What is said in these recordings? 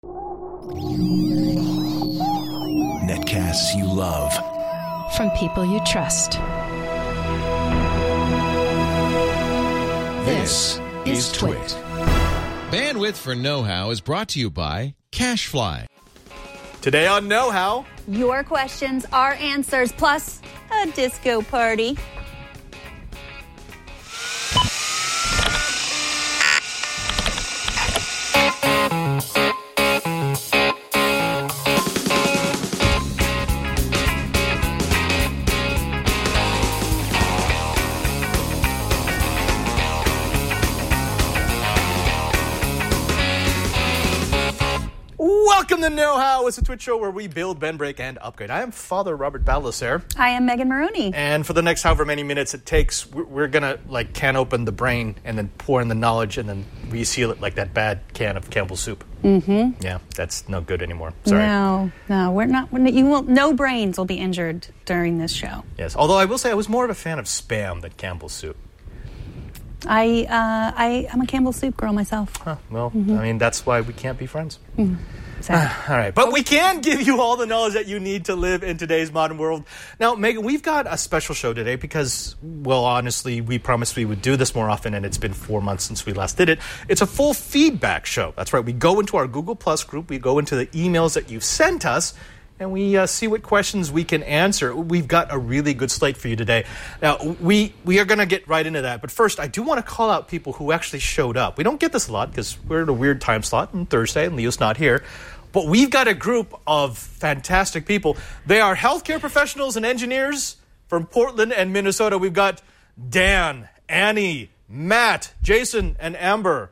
Netcasts you love. From people you trust. This is Twit. Bandwidth for Know-How is brought to you by CashFly. Today on Know-How, your questions, our answers, plus a disco party. Welcome to Know-How. It's a Twitch show where we build, bend, break, and upgrade. I am Father Robert Balacer. I am Megan Maroney. And for the next however many minutes it takes, we're going to can open the brain and then pour in the knowledge and then reseal it like that bad can of Campbell's soup. Mm-hmm. Yeah, that's no good anymore. Sorry. No, we're not. No brains will be injured during this show. Yes, although I will say I was more of a fan of Spam than Campbell's soup. I'm a Campbell's soup girl myself. Huh, well, I mean, that's why we can't be friends. Sorry. All right, but we can give you all the knowledge that you need to live in today's modern world. Now, Megan, we've got a special show today because, well, honestly, we promised we would do this more often, and it's been 4 months since we last did it. It's a full feedback show. That's right. We go into our Google Plus group, we go into the emails that you've sent us, and we see what questions we can answer. We've got a really good slate for you today. Now, we are going to get right into that. But first, I do want to call out people who actually showed up. We don't get this a lot because we're in a weird time slot on Thursday and Leo's not here. But we've got a group of fantastic people. They are healthcare professionals and engineers from Portland and Minnesota. We've got Dan, Annie, Matt, Jason, and Amber.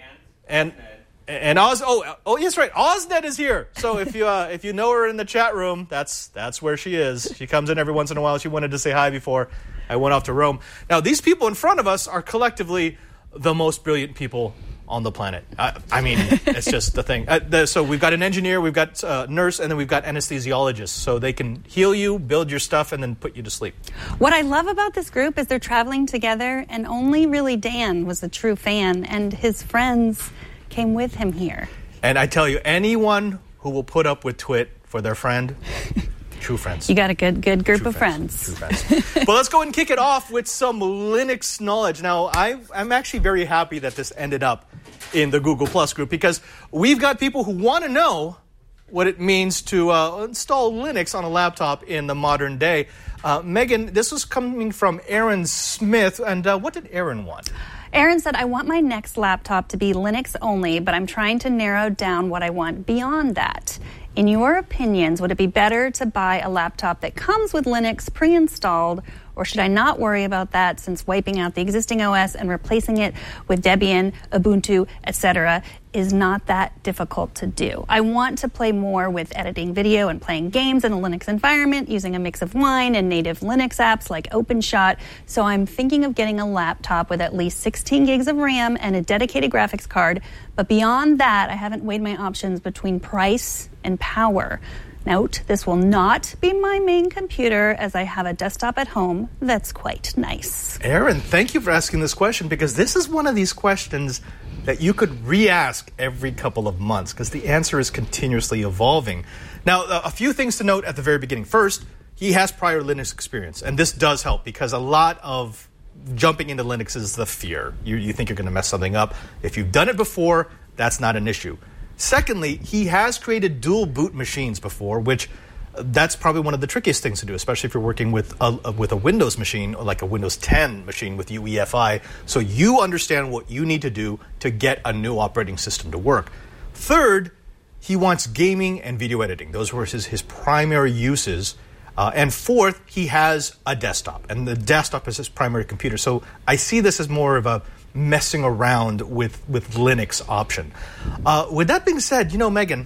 And Oz. Oh, yes, right. Oznet is here. So if you know her in the chat room, that's where she is. She comes in every once in a while. She wanted to say hi before I went off to Rome. Now, these people in front of us are collectively the most brilliant people on the planet. I mean, it's just the thing. So we've got an engineer, we've got a nurse, and then we've got anesthesiologists. So they can heal you, build your stuff, and then put you to sleep. What I love about this group is they're traveling together, and only really Dan was a true fan, and his friends came with him here. And I tell you, anyone who will put up with Twit for their friend, true friends. You got a good group of friends. True friends. Well, let's go ahead and kick it off with some Linux knowledge. Now, I'm actually very happy that this ended up in the Google Plus group because we've got people who want to know what it means to install Linux on a laptop in the modern day. Megan, this was coming from Aaron Smith. And what did Aaron want? Aaron said, I want my next laptop to be Linux only, but I'm trying to narrow down what I want beyond that. In your opinions, would it be better to buy a laptop that comes with Linux pre-installed, or should I not worry about that since wiping out the existing OS and replacing it with Debian, Ubuntu, etc. is not that difficult to do? I want to play more with editing video and playing games in a Linux environment using a mix of Wine and native Linux apps like OpenShot, so I'm thinking of getting a laptop with at least 16 gigs of RAM and a dedicated graphics card, but beyond that, I haven't weighed my options between price and power. Note, this will not be my main computer as I have a desktop at home that's quite nice. Aaron, thank you for asking this question because this is one of these questions that you could re-ask every couple of months because the answer is continuously evolving. Now, a few things to note at the very beginning. First, he has prior Linux experience, and this does help because a lot of jumping into Linux is the fear. You think you're going to mess something up. If you've done it before, that's not an issue. Secondly, he has created dual boot machines before, which that's probably one of the trickiest things to do, especially if you're working with a Windows machine, like a Windows 10 machine with UEFI. So you understand what you need to do to get a new operating system to work. Third, he wants gaming and video editing. Those were his primary uses. And fourth, he has a desktop, and the desktop is his primary computer. So I see this as more of a messing around with Linux option. With that being said, Megan,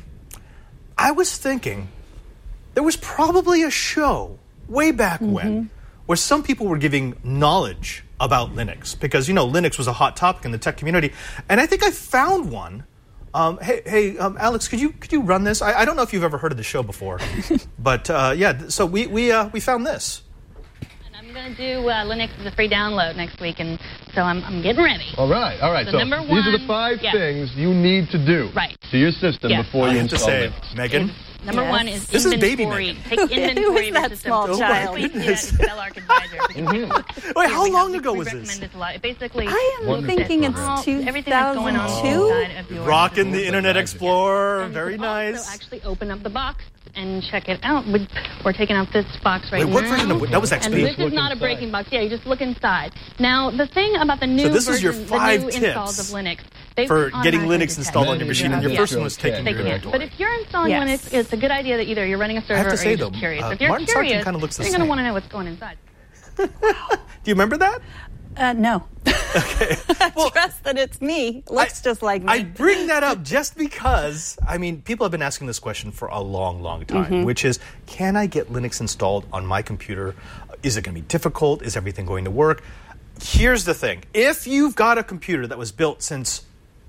I was thinking there was probably a show way back when where some people were giving knowledge about Linux because, Linux was a hot topic in the tech community. And I think I found one. Hey, Alex, could you run this? I don't know if you've ever heard of the show before, but so we found this. I'm going to do Linux as a free download next week and So I'm getting ready. All right. So number these are the one, 5 yes. things you need to do to your system before you install it. Megan, Number one is this is baby inventory. Megan. Take inventory Who is of your that system. small child? Please see that Stellark Advisor. Wait, how long ago was this? Recommend this a lot. Basically, I am thinking it's everything that's going on 2002. inside of your Rocking the Internet Explorer. And Very you can nice. Also actually open up the box and check it out. We're taking out this box right now. Wait, what version of that was XP? And this is not a breaking box. Yeah, you just look inside. Now, the thing about the new this is your version, 5 the new tips installs of Linux, they for getting automatically Linux installed on your machine, and your first one was taking your inventory. But if you're installing one, it's a good idea that either you're running a server I have to say, or you're just though, curious. If you're Martin Sargent curious, kinda looks the you're going to same. want to know what's going inside. Do you remember that? No. Okay. I trust that it's me. Looks just like me. I bring that up just because, I mean, people have been asking this question for a long, long time, which is, can I get Linux installed on my computer? Is it going to be difficult? Is everything going to work? Here's the thing. If you've got a computer that was built since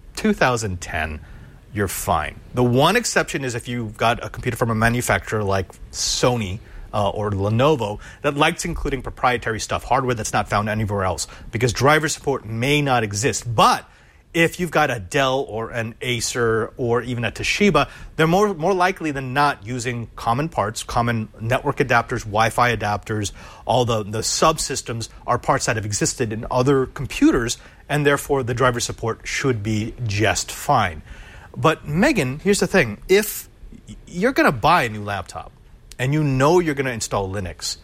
2010, you're fine. The one exception is if you've got a computer from a manufacturer like Sony, or Lenovo that likes including proprietary stuff, hardware that's not found anywhere else, because driver support may not exist. But if you've got a Dell or an Acer or even a Toshiba, they're more likely than not using common parts, common network adapters, Wi-Fi adapters. All the subsystems are parts that have existed in other computers, and therefore the driver support should be just fine. But Megan, here's the thing. If you're going to buy a new laptop, and you know you're going to install Linux,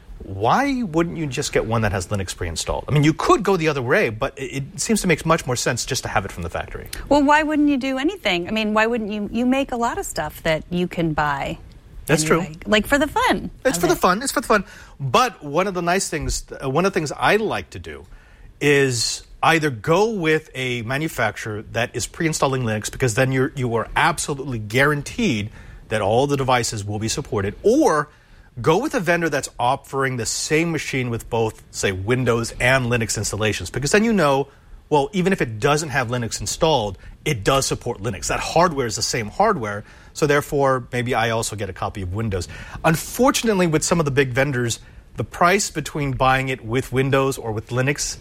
why wouldn't you just get one that has Linux pre-installed? I mean, you could go the other way, but it seems to make much more sense just to have it from the factory. Well, why wouldn't you do anything? I mean, why wouldn't you make a lot of stuff that you can buy? That's true. Like for the fun. It's for the fun. It's for the fun. But one of the things I like to do is either go with a manufacturer that is pre-installing Linux, because then you are absolutely guaranteed that all the devices will be supported, or go with a vendor that's offering the same machine with both, say, Windows and Linux installations, because then you know, well, even if it doesn't have Linux installed, it does support Linux. That hardware is the same hardware, so therefore maybe I also get a copy of Windows. Unfortunately, with some of the big vendors, the price between buying it with Windows or with Linux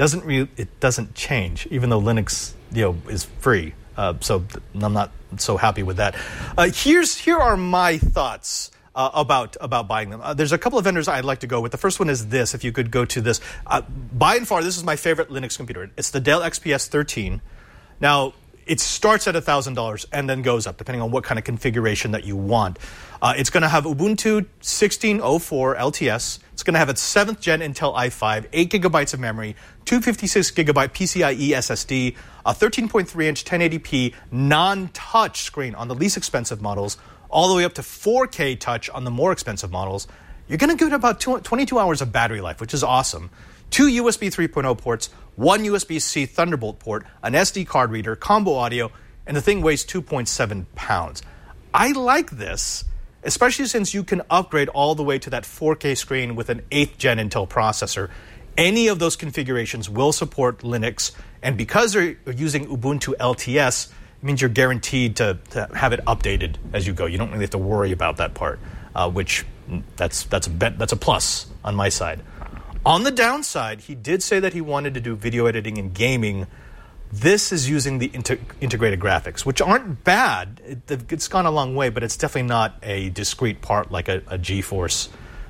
doesn't change, even though Linux is free. So I'm not so happy with that. Here are my thoughts about buying them. There's a couple of vendors I'd like to go with. The first one is this. If you could go to this. By and far, this is my favorite Linux computer. It's the Dell XPS 13. Now, it starts at $1,000 and then goes up, depending on what kind of configuration that you want. It's going to have Ubuntu 16.04 LTS. It's going to have its 7th gen Intel i5, 8 gigabytes of memory, 256 gigabyte PCIe SSD, a 13.3-inch 1080p non-touch screen on the least expensive models, all the way up to 4K touch on the more expensive models. You're going to get about 22 hours of battery life, which is awesome. 2 USB 3.0 ports, 1 USB-C Thunderbolt port, an SD card reader, combo audio, and the thing weighs 2.7 pounds. I like this, especially since you can upgrade all the way to that 4K screen with an 8th gen Intel processor. Any of those configurations will support Linux, and because they're using Ubuntu LTS, it means you're guaranteed to have it updated as you go. You don't really have to worry about that part, which that's a plus on my side. On the downside, he did say that he wanted to do video editing and gaming. This is using the integrated graphics, which aren't bad. It's gone a long way, but it's definitely not a discrete part like a GeForce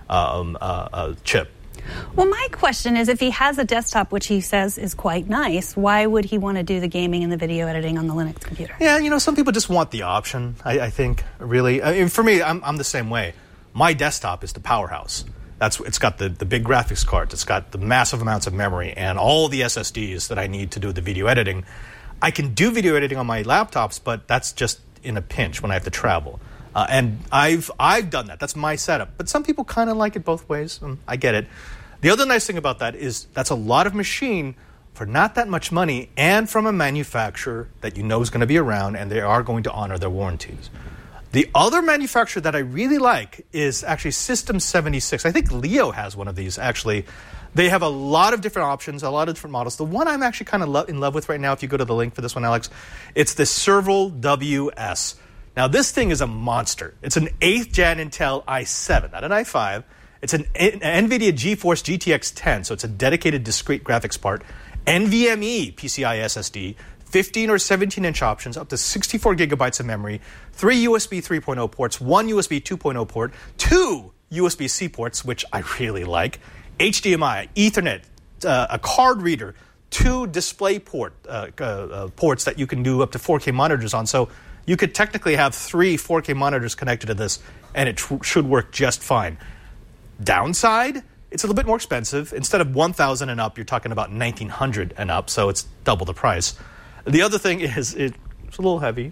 chip. Well, my question is, if he has a desktop, which he says is quite nice, why would he want to do the gaming and the video editing on the Linux computer? Yeah, some people just want the option, I think, really. I mean, for me, I'm the same way. My desktop is the powerhouse. It's got the big graphics cards. It's got the massive amounts of memory and all the SSDs that I need to do the video editing. I can do video editing on my laptops, but that's just in a pinch when I have to travel. And I've done that. That's my setup. But some people kind of like it both ways. I get it. The other nice thing about that is that's a lot of machine for not that much money and from a manufacturer that you know is going to be around and they are going to honor their warranties. The other manufacturer that I really like is actually System 76. I think Leo has one of these, actually. They have a lot of different options, a lot of different models. The one I'm actually kind of in love with right now, if you go to the link for this one, Alex, it's the Serval WS. Now, this thing is a monster. It's an 8th gen Intel i7, not an i5. It's an NVIDIA GeForce GTX 10, so it's a dedicated discrete graphics part. NVMe PCI SSD, 15 or 17-inch options, up to 64 gigabytes of memory, 3 USB 3.0 ports, 1 USB 2.0 port, 2 USB-C ports, which I really like, HDMI, Ethernet, a card reader, 2 display ports that you can do up to 4K monitors on. So you could technically have 3 4K monitors connected to this, and it should work just fine. Downside, it's a little bit more expensive. Instead of $1,000 and up, you're talking about $1,900 and up, so it's double the price. The other thing is it's a little heavy,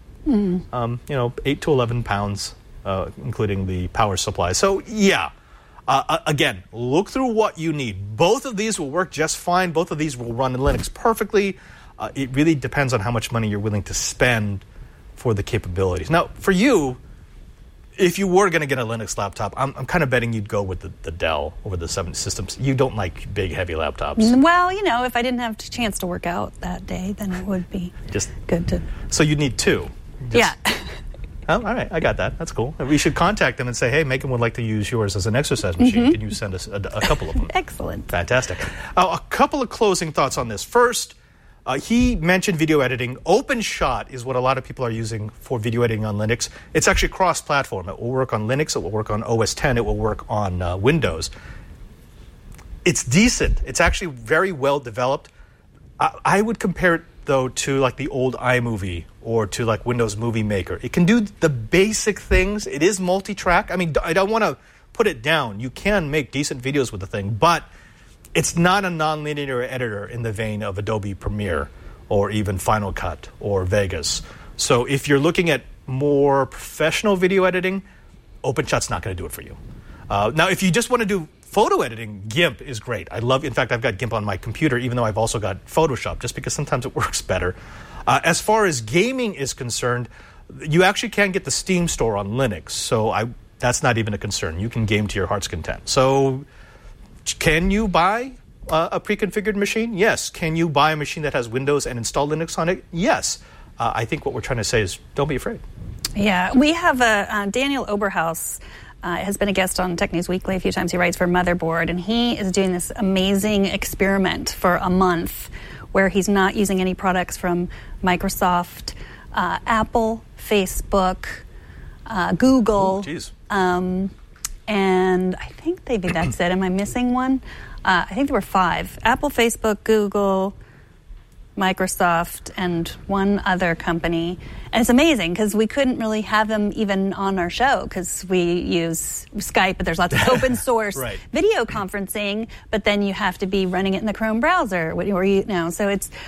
8 to 11 pounds, including the power supply. So, yeah, again, look through what you need. Both of these will work just fine. Both of these will run in Linux perfectly. It really depends on how much money you're willing to spend for the capabilities. Now, for you, if you were going to get a Linux laptop, I'm kind of betting you'd go with the Dell over the 7 systems. You don't like big, heavy laptops. Well, if I didn't have a chance to work out that day, then it would be just good to... So you'd need 2. Yeah. Oh, all right, I got that. That's cool. We should contact them and say, hey, Megan would like to use yours as an exercise machine. Can you send us a couple of them? Excellent. Fantastic. A couple of closing thoughts on this. First, he mentioned video editing. OpenShot is what a lot of people are using for video editing on Linux. It's actually cross-platform. It will work on Linux. It will work on OS X. It will work on Windows. It's decent. It's actually very well developed. I would compare it, though, to like the old iMovie or to like Windows Movie Maker. It can do the basic things. It is multi-track. I mean, I don't want to put it down. You can make decent videos with the thing, but it's not a non-linear editor in the vein of Adobe Premiere or even Final Cut or Vegas. So if you're looking at more professional video editing, OpenShot's not going to do it for you. Now, if you just want to do photo editing, GIMP is great. In fact, I've got GIMP on my computer, even though I've also got Photoshop, just because sometimes it works better. As far as gaming is concerned, you actually can get the Steam store on Linux, so that's not even a concern. You can game to your heart's content. So can you buy a pre-configured machine? Yes. Can you buy a machine that has Windows and install Linux on it? Yes. I think what we're trying to say is don't be afraid. Yeah, we have Daniel Oberhaus has been a guest on Tech News Weekly a few times. He writes for Motherboard, and he is doing this amazing experiment for a month where he's not using any products from Microsoft, Apple, Facebook, Google. And I think maybe that's it. Am I missing one? I think there were 5. Apple, Facebook, Google, Microsoft, and one other company. And it's amazing because we couldn't really have them even on our show because we use Skype, but there's lots of open source video conferencing, but then you have to be running it in the Chrome browser. So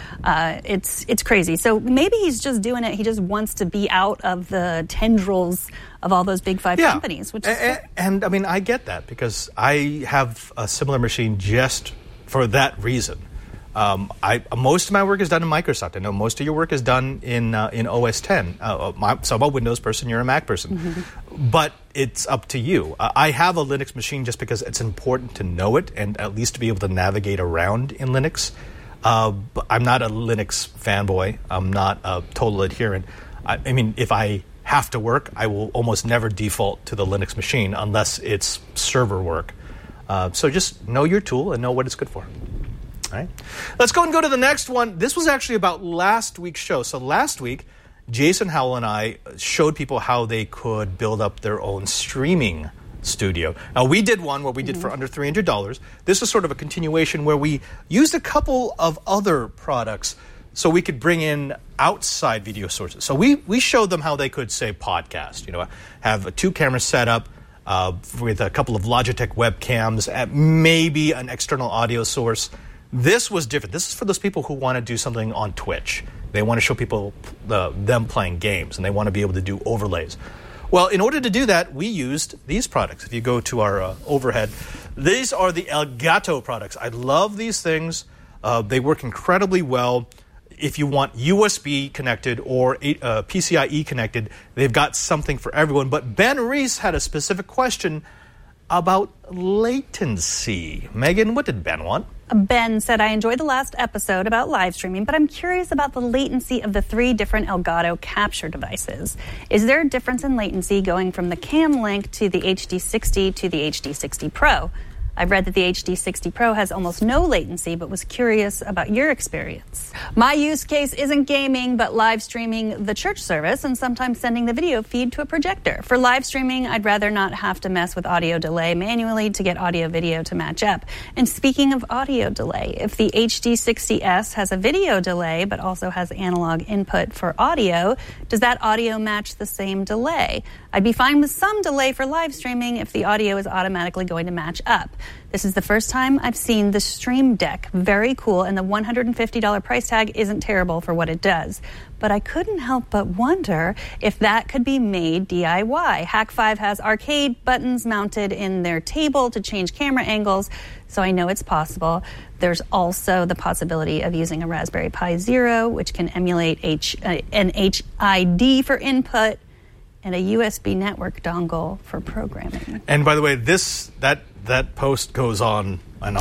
it's crazy. So maybe he's just doing it. He just wants to be out of the tendrils of all those big 5 companies. Which is and I mean, I get that because I have a similar machine just for that reason. Most of my work is done in Microsoft. I know most of your work is done in OS X. So I'm a Windows person, you're a Mac person. But it's up to you. I have a Linux machine just because it's important to know it and at least to be able to navigate around in Linux. But I'm not a Linux fanboy. I'm not a total adherent. I mean, if I have to work, I will almost never default to the Linux machine unless it's server work. So just know your tool and know what it's good for. All right. Let's go to the next one. This was actually about last week's show. So last week, Jason Howell and I showed people how they could build up their own streaming studio. Now, we did one where we did for under $300. This is sort of a continuation where we used a couple of other products so we could bring in outside video sources. So we showed them how they could, say, podcast, have a 2-camera setup with a couple of Logitech webcams, maybe an external audio source. This was different. This is for those people who want to do something on Twitch. They want to show people them playing games, and they want to be able to do overlays. Well, in order to do that, we used these products. If you go to our overhead, these are the Elgato products. I love these things. They work incredibly well. If you want USB connected or PCIe connected, they've got something for everyone. But Ben Reese had a specific question about latency. Megan, what did Ben want? Ben said, I enjoyed the last episode about live streaming, but I'm curious about the latency of the 3 different Elgato capture devices. Is there a difference in latency going from the Cam Link to the HD60 to the HD60 Pro? I've read that the HD60 Pro has almost no latency, but was curious about your experience. My use case isn't gaming, but live streaming the church service and sometimes sending the video feed to a projector. For live streaming, I'd rather not have to mess with audio delay manually to get audio-video to match up. And speaking of audio delay, if the HD60S has a video delay, but also has analog input for audio, does that audio match the same delay? I'd be fine with some delay for live streaming if the audio is automatically going to match up. This is the first time I've seen the Stream Deck. Very cool, and the $150 price tag isn't terrible for what it does. But I couldn't help but wonder if that could be made DIY. Hack5 has arcade buttons mounted in their table to change camera angles, so I know it's possible. There's also the possibility of using a Raspberry Pi Zero, which can emulate an HID for input, and a USB network dongle for programming. And by the way, that post goes on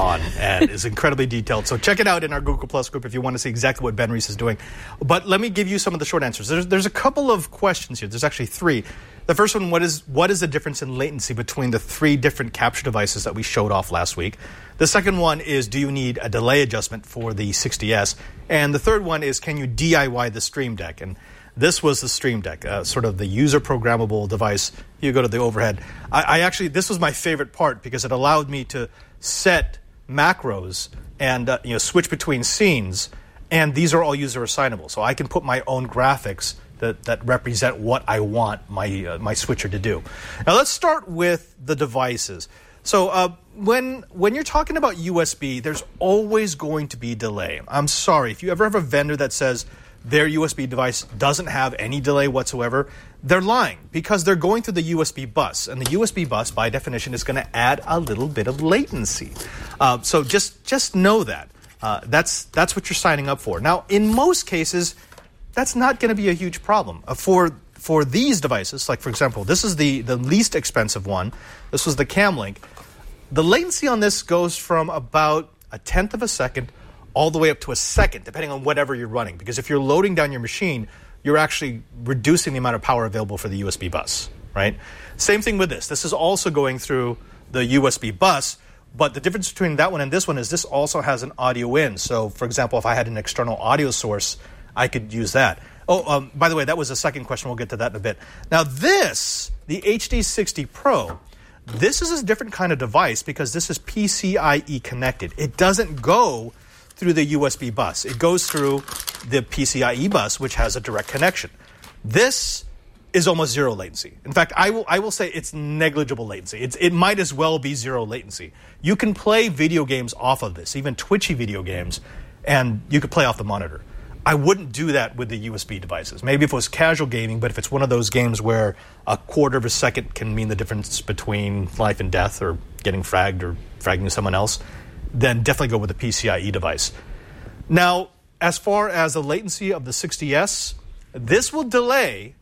and is incredibly detailed. So check it out in our Google Plus group if you want to see exactly what Ben Reese is doing. But let me give you some of the short answers. There's a couple of questions here. There's actually three. The first one, what is the difference in latency between the three different capture devices that we showed off last week? The second one is, do you need a delay adjustment for the 60S? And the third one is, can you DIY the Stream Deck? And this was the Stream Deck, sort of the user programmable device. You go to the overhead. I actually, this was my favorite part because it allowed me to set macros and switch between scenes. And these are all user assignable. So I can put my own graphics that represent what I want my switcher to do. Now let's start with the devices. So when you're talking about USB, there's always going to be delay. I'm sorry, if you ever have a vendor that says their USB device doesn't have any delay whatsoever, they're lying because they're going through the USB bus. And the USB bus, by definition, is going to add a little bit of latency. So just know that. That's what you're signing up for. Now, in most cases, that's not going to be a huge problem. For these devices, like, for example, this is the least expensive one. This was the Camlink. The latency on this goes from about 1/10 of a second all the way up to a second, depending on whatever you're running. Because if you're loading down your machine, you're actually reducing the amount of power available for the USB bus, right? Same thing with this. This is also going through the USB bus, but the difference between that one and this one is this also has an audio in. So, for example, if I had an external audio source, I could use that. Oh, by the way, that was the second question. We'll get to that in a bit. Now this, the HD60 Pro, this is a different kind of device because this is PCIe connected. It doesn't go through the USB bus. It goes through the PCIe bus, which has a direct connection. This is almost zero latency. In fact, I will say it's negligible latency. It might as well be zero latency. You can play video games off of this, even twitchy video games, and you could play off the monitor. I wouldn't do that with the USB devices. Maybe if it was casual gaming, but if it's one of those games where a quarter of a second can mean the difference between life and death or getting fragged or fragging someone else, then definitely go with the PCIe device. Now, as far as the latency of the 60S, this will delay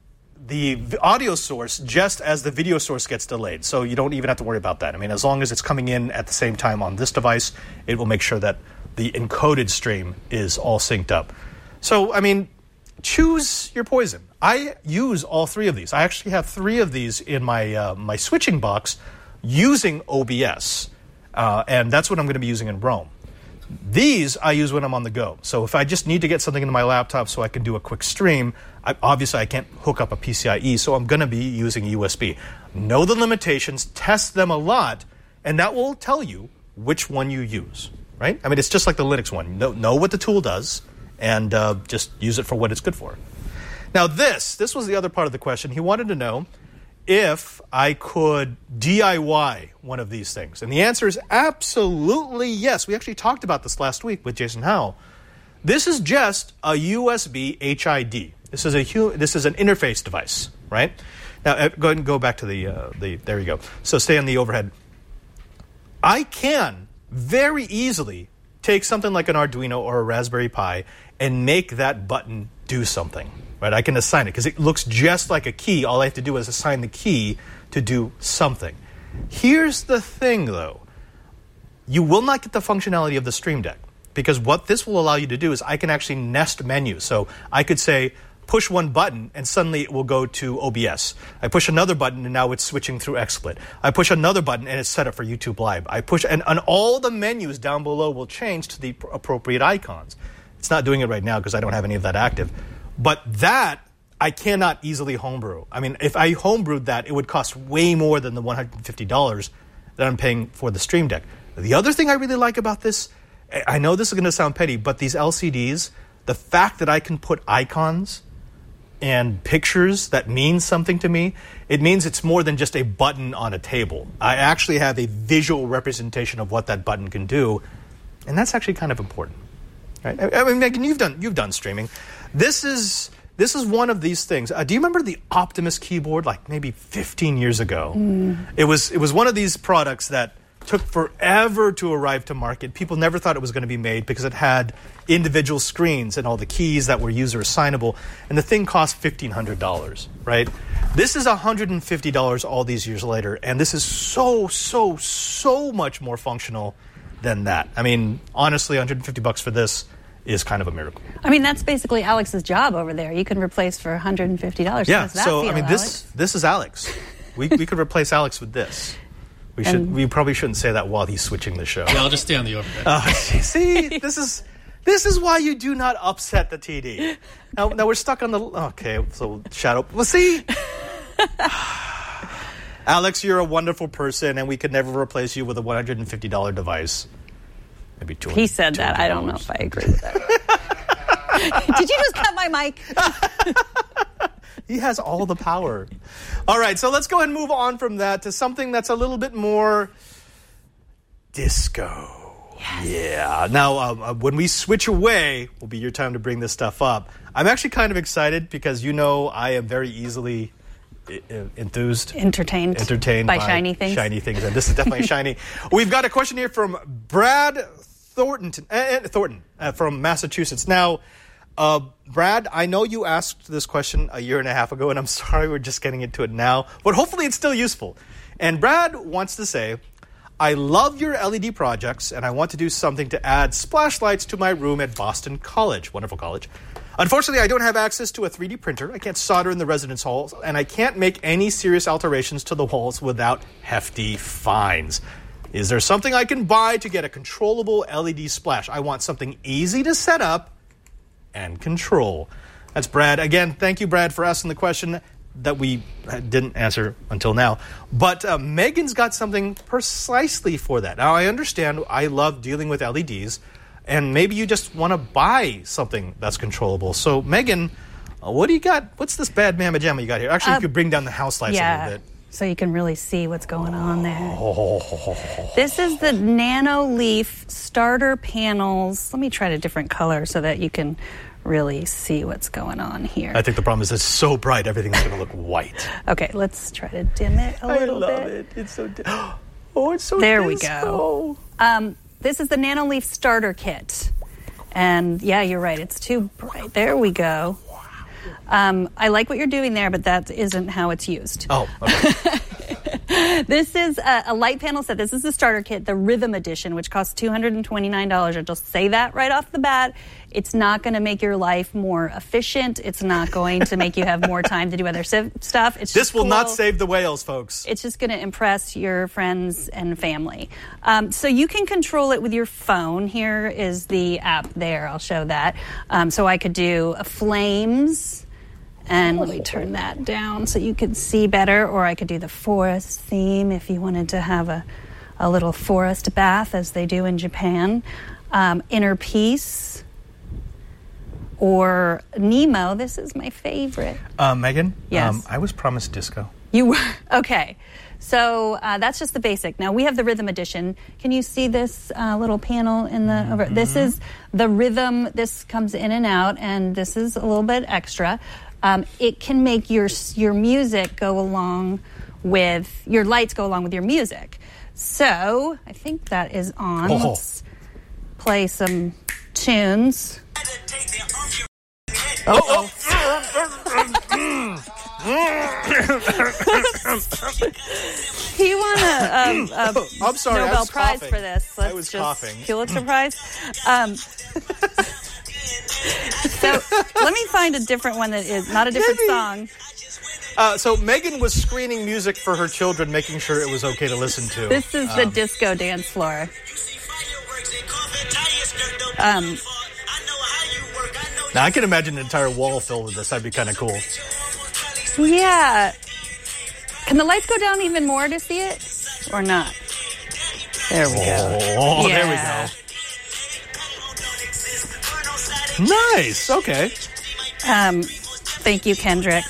the audio source just as the video source gets delayed. So you don't even have to worry about that. I mean, as long as it's coming in at the same time on this device, it will make sure that the encoded stream is all synced up. So, I mean, choose your poison. I use all three of these. I actually have three of these in my switching box using OBS. And that's what I'm going to be using in Roam. These I use when I'm on the go. So if I just need to get something into my laptop so I can do a quick stream, obviously I can't hook up a PCIe, so I'm going to be using USB. Know the limitations, test them a lot, and that will tell you which one you use, right? I mean, it's just like the Linux one. Know what the tool does, and just use it for what it's good for. Now this was the other part of the question. He wanted to know if I could DIY one of these things. And the answer is absolutely yes. We actually talked about this last week with Jason Howell. This is just a USB HID. This is an interface device, right? Now, go ahead and go back to the there you go. So stay on the overhead. I can very easily take something like an Arduino or a Raspberry Pi and make that button do something. Right, I can assign it because it looks just like a key. All I have to do is assign the key to do something. Here's the thing, though. You will not get the functionality of the Stream Deck because what this will allow you to do is I can actually nest menus. So I could say, push one button and suddenly it will go to OBS. I push another button and now it's switching through XSplit. I push another button and it's set up for YouTube Live. I push and all the menus down below will change to the appropriate icons. It's not doing it right now because I don't have any of that active. But that I cannot easily homebrew. I mean, if I homebrewed that, it would cost way more than the $150 that I'm paying for the Stream Deck. The other thing I really like about this, I know this is going to sound petty, but these LCDs, the fact that I can put icons and pictures that mean something to me, it means it's more than just a button on a table. I actually have a visual representation of what that button can do, and that's actually kind of important. Right? I mean, Megan, you've done streaming. This is one of these things. Do you remember the Optimus keyboard, like maybe 15 years ago? It was one of these products that took forever to arrive to market. People never thought it was going to be made because it had individual screens and all the keys that were user assignable, and the thing cost $1,500, right? This is $150 all these years later, and this is so much more functional than that. I mean, honestly, $150 for this is kind of a miracle. I mean, that's basically Alex's job over there. You can replace for $150. Yeah, so I mean, this is Alex. We could replace Alex with this. We probably shouldn't say that while he's switching the show. Yeah, I'll just stay on the overhead. See, this is why you do not upset the TD. Now we're stuck on the. Okay, so Shadow. Well, see, Alex, you're a wonderful person, and we could never replace you with a $150 device. Maybe $200. He said that. I don't know if I agree with that. Did you just cut my mic? He has all the power. All right, so let's go ahead and move on from that to something that's a little bit more disco. Yes. Yeah. Now, when we switch away, will be your time to bring this stuff up. I'm actually kind of excited because I am very easily entertained by shiny things. And this is definitely shiny. We've got a question here from Brad Thornton from Massachusetts. Now, Brad, I know you asked this question a year and a half ago, and I'm sorry we're just getting into it now, but hopefully it's still useful. And Brad wants to say, I love your LED projects, and I want to do something to add splash lights to my room at Boston College. Wonderful college. Unfortunately, I don't have access to a 3D printer. I can't solder in the residence halls, and I can't make any serious alterations to the walls without hefty fines. Is there something I can buy to get a controllable LED splash? I want something easy to set up and control. That's Brad. Again, thank you, Brad, for asking the question that we didn't answer until now. But Megan's got something precisely for that. Now, I understand I love dealing with LEDs, and maybe you just want to buy something that's controllable. So, Megan, what do you got? What's this bad mamma jamma you got here? Actually, you could bring down the house lights a little bit. So you can really see what's going on there. This is the Nanoleaf starter panels. Let me try a different color so that you can really see what's going on here. I think the problem is it's so bright, everything's going to look white. Okay, let's try to dim it a little bit. I love it. It's so it's so there disco. We go. This is the Nanoleaf starter kit. And yeah, you're right. It's too bright. There we go. I like what you're doing there, but that isn't how it's used. Oh, okay. This is a light panel set. This is the starter kit, the Rhythm Edition, which costs $229. I'll just say that right off the bat. It's not going to make your life more efficient. It's not going to make you have more time to do other stuff. This will not save the whales, folks. It's just going to impress your friends and family. So you can control it with your phone. Here is the app there. I'll show that. So I could do flames. And let me turn that down so you can see better. Or I could do the forest theme if you wanted to have a little forest bath, as they do in Japan. Inner Peace. Or Nemo. This is my favorite. Megan? Yes. I was promised disco. You were? Okay. So that's just the basic. Now, we have the Rhythm Edition. Can you see this little panel in the over? This is the rhythm. This comes in and out, and this is a little bit extra. It can make your music go along with, your lights go along with your music. So, I think that is on. Let's play some tunes. He won a I'm sorry, Nobel Prize for this. I was coughing. Pulitzer Prize. So let me find a different one that is not a different song. So Megan was screening music for her children, making sure it was okay to listen to. This is the disco dance floor. Now, I can imagine an entire wall filled with this. That'd be kind of cool. Yeah. Can the lights go down even more to see it? Or not? There we go. Oh, yeah. There we go. Nice. Okay. Thank you, Kendrick.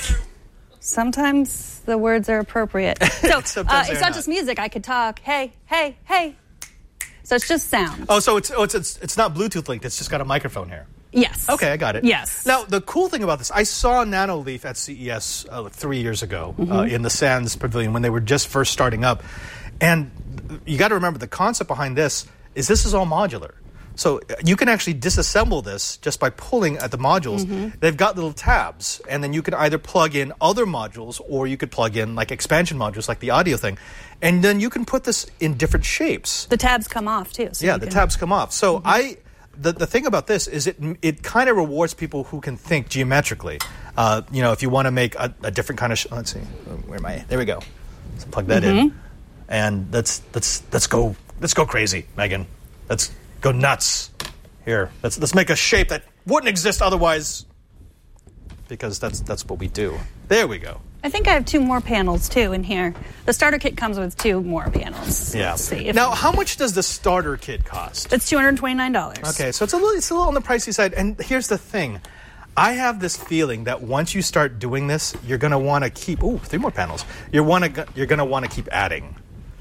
Sometimes the words are appropriate. So it's not just music. I could talk. Hey, hey, hey. So it's just sound. Oh, so it's not Bluetooth linked. It's just got a microphone here. Yes. Okay, I got it. Yes. Now, the cool thing about this, I saw Nanoleaf at CES 3 years ago in the Sands Pavilion when they were just first starting up. And you got to remember, the concept behind this is all modular. So you can actually disassemble this just by pulling at the modules. They've got little tabs, and then you can either plug in other modules or you could plug in like expansion modules like the audio thing. And then you can put this in different shapes. The tabs come off, too. So the tabs come off. So The thing about this is it kind of rewards people who can think geometrically. If you want to make a different kind of... let's see. Where am I? There we go. Let's plug that in. And let's go crazy, Megan. Let's go nuts. Here. Let's make a shape that wouldn't exist otherwise, because that's what we do. There we go. I think I have 2 more panels, too, in here. The starter kit comes with 2 more panels. Yeah. Let's see. Now, how much does the starter kit cost? It's $229. Okay, so it's a little on the pricey side. And here's the thing. I have this feeling that once you start doing this, you're going to want to keep... 3 more panels. You're going to want to keep adding.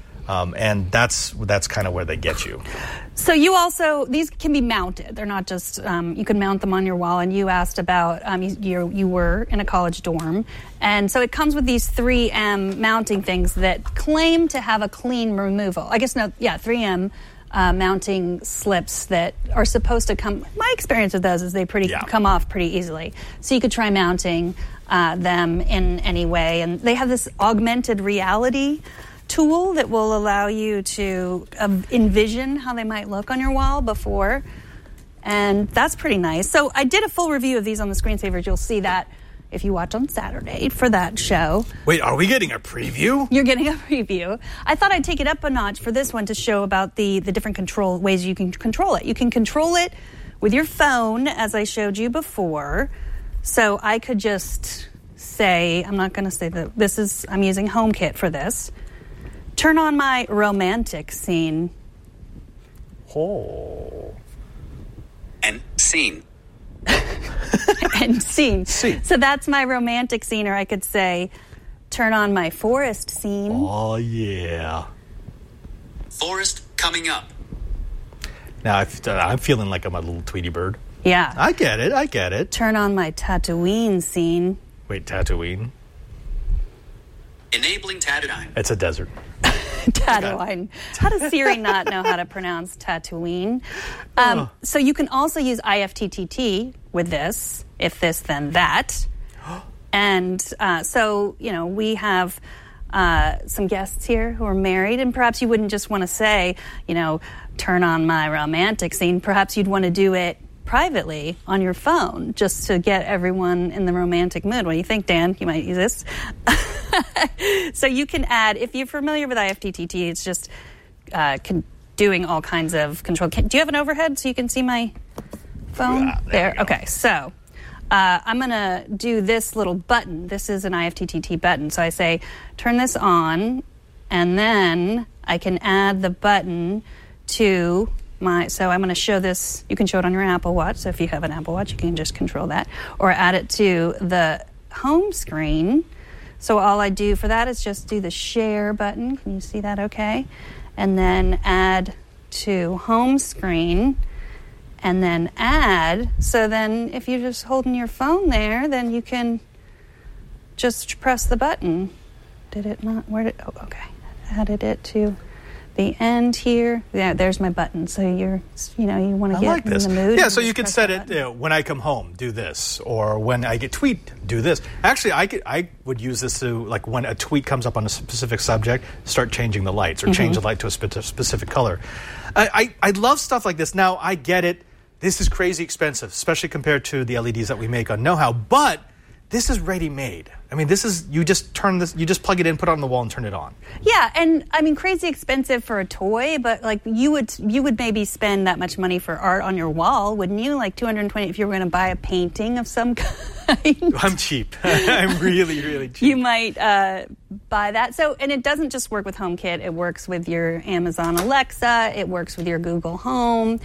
And that's kind of where they get you. So these can be mounted. They're not just, you can mount them on your wall. And you asked about, you were in a college dorm. And so it comes with these 3M mounting things that claim to have a clean removal. 3M mounting slips that are supposed to come. My experience with those is they come off pretty easily. So you could try mounting them in any way. And they have this augmented reality tool that will allow you to envision how they might look on your wall before, and that's pretty nice. So I did a full review of these on the Screensavers. You'll see that if you watch on Saturday for that show. Wait, are we getting a preview? You're getting a preview. I thought I'd take it up a notch for this one to show about the different ways you can control it. You can control it with your phone, as I showed you before. So I could just say, I'm not going to say that I'm using HomeKit for this. Turn on my romantic scene. Oh. And scene. And scene. So that's my romantic scene, or I could say, turn on my forest scene. Oh, yeah. Forest coming up. Now, I'm feeling like I'm a little Tweety bird. Yeah. I get it. Turn on my Tatooine scene. Wait, Tatooine? Enabling Tatooine. It's a desert. Tatooine. How does Siri not know how to pronounce Tatooine? So you can also use IFTTT with this, if this, then that. And so, we have some guests here who are married, and perhaps you wouldn't just want to say, turn on my romantic scene. Perhaps you'd want to do it privately on your phone just to get everyone in the romantic mood. What do you think, Dan? You might use this. So you can add, if you're familiar with IFTTT, it's just doing all kinds of control. Do you have an overhead so you can see my phone? Yeah, there. Okay, so I'm going to do this little button. This is an IFTTT button. So I say, turn this on, and then I can add the button to so I'm going to show this. You can show it on your Apple Watch. So if you have an Apple Watch, you can just control that. Or add it to the home screen. So all I do for that is just do the share button. Can you see that okay? And then add to home screen. And then add. So then if you're just holding your phone there, then you can just press the button. Did it not? Okay. Added it to the end here. Yeah, there's my button. So you want to get in the mood. Yeah, so you can set it, when I come home, do this. Or when I get tweet, do this. Actually, I would use this to, like, when a tweet comes up on a specific subject, start changing the lights or change the light to a specific color. I love stuff like this. Now, I get it. this is crazy expensive, especially compared to the LEDs that we make on Know How. But this is ready-made. I mean, this is, you just plug it in, put it on the wall, and turn it on. Yeah, and I mean, crazy expensive for a toy, but like you would maybe spend that much money for art on your wall, wouldn't you? Like $220 if you were going to buy a painting of some kind. I'm cheap. I'm really, really cheap. You might buy that. So, and it doesn't just work with HomeKit. It works with your Amazon Alexa. It works with your Google Home,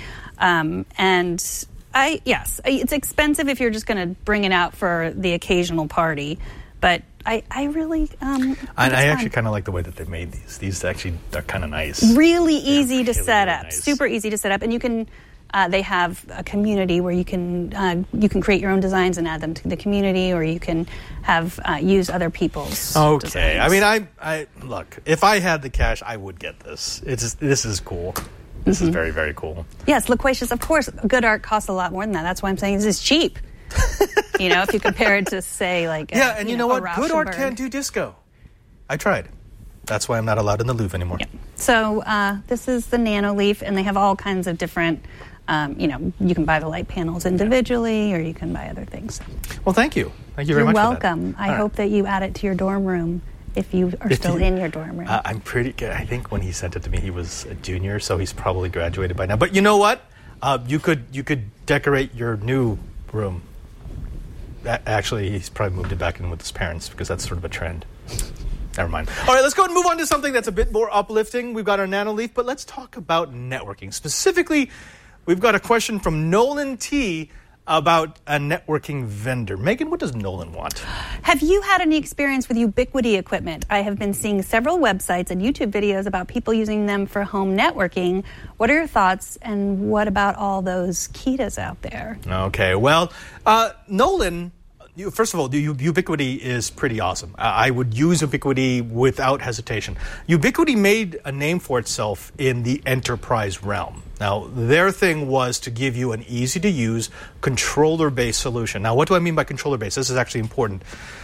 yes, it's expensive if you're just going to bring it out for the occasional party, but I really I actually kind of like the way that they made these. These actually are kind of nice. Really easy to set up. Nice. Super easy to set up, and you can. They have a community where you can create your own designs and add them to the community, or you can have use other people's. Okay, designs. I mean, I look. If I had the cash, I would get this. This is cool. This is very, very cool. Yes, loquacious. Of course, good art costs a lot more than that. That's why I'm saying this is cheap. If you compare it to, say, like... and you know what? Good art can't do disco. I tried. That's why I'm not allowed in the Louvre anymore. Yeah. So this is the Nanoleaf, and they have all kinds of different... you can buy the light panels individually, or you can buy other things. Well, thank you. Thank you very much You're for welcome. that. I hope that you add it to your dorm room. If you are still in your dorm room. I'm pretty good. I think when he sent it to me, he was a junior, so he's probably graduated by now. But you know what? You could decorate your new room. Actually, he's probably moved it back in with his parents because that's sort of a trend. Never mind. All right, let's go and move on to something that's a bit more uplifting. We've got our Nanoleaf, but let's talk about networking. Specifically, we've got a question from Nolan T. about a networking vendor. Megan, what does Nolan want? Have you had any experience with Ubiquiti equipment? I have been seeing several websites and YouTube videos about people using them for home networking. What are your thoughts, and what about all those Kitas out there? Okay, well, Nolan... First of all, Ubiquiti is pretty awesome. I would use Ubiquiti without hesitation. Ubiquiti made a name for itself in the enterprise realm. Now, their thing was to give you an easy-to-use, controller-based solution. Now, what do I mean by controller-based? This is actually important.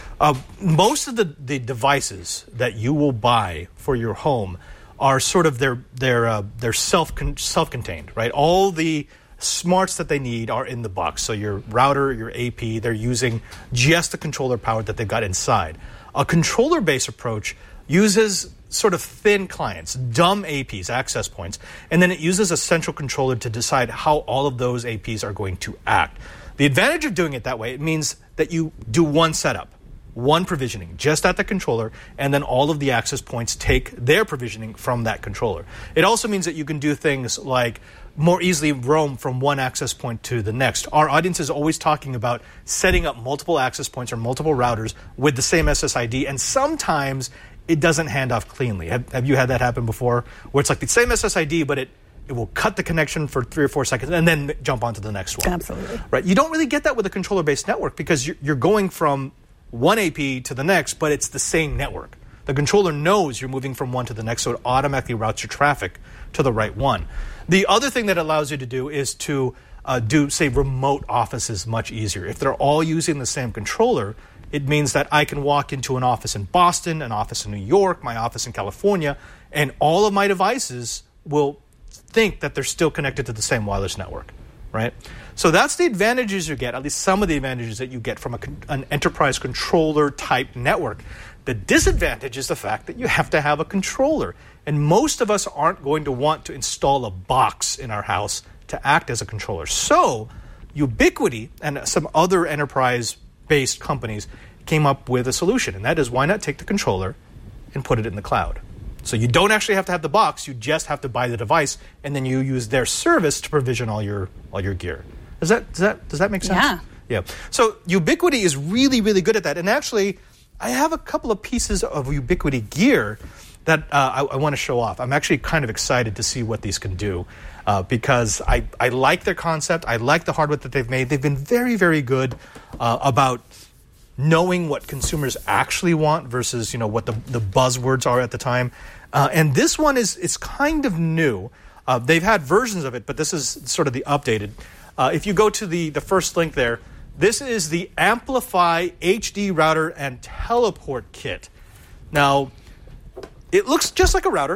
Most of the devices that you will buy for your home are sort of they're self-contained, right? All the smarts that they need are in the box. So your router, your AP, they're using just the controller power that they've got inside. A controller-based approach uses sort of thin clients, dumb APs, access points, and then it uses a central controller to decide how all of those APs are going to act. The advantage of doing it that way, it means that you do one setup, one provisioning, just at the controller, and then all of the access points take their provisioning from that controller. It also means that you can do things like more easily roam from one access point to the next. Our audience is always talking about setting up multiple access points or multiple routers with the same SSID, and sometimes it doesn't hand off cleanly. Have you had that happen before? Where it's like the same SSID, but it will cut the connection for 3 or 4 seconds and then jump onto the next one. Absolutely. Right? You don't really get that with a controller-based network because you're going from one AP to the next, but it's the same network. The controller knows you're moving from one to the next, so it automatically routes your traffic to the right one. The other thing that allows you to do is to do, say, remote offices much easier. If they're all using the same controller, it means that I can walk into an office in Boston, an office in New York, my office in California, and all of my devices will think that they're still connected to the same wireless network, right? So that's the advantages you get, at least some of the advantages that you get from an enterprise controller type network. The disadvantage is the fact that you have to have a controller. And most of us aren't going to want to install a box in our house to act as a controller. So Ubiquiti and some other enterprise-based companies came up with a solution. And that is, why not take the controller and put it in the cloud? So you don't actually have to have the box. You just have to buy the device, and then you use their service to provision all your gear. Does that make sense? Yeah. So Ubiquiti is really, really good at that. And actually, I have a couple of pieces of Ubiquiti gear that I want to show off. I'm actually kind of excited to see what these can do because I like their concept. I like the hardware that they've made. They've been very, very good about knowing what consumers actually want versus what the buzzwords are at the time. And this one is kind of new. They've had versions of it, but this is sort of the updated. If you go to the first link there, this is the Amplify HD Router and Teleport Kit. Now, it looks just like a router.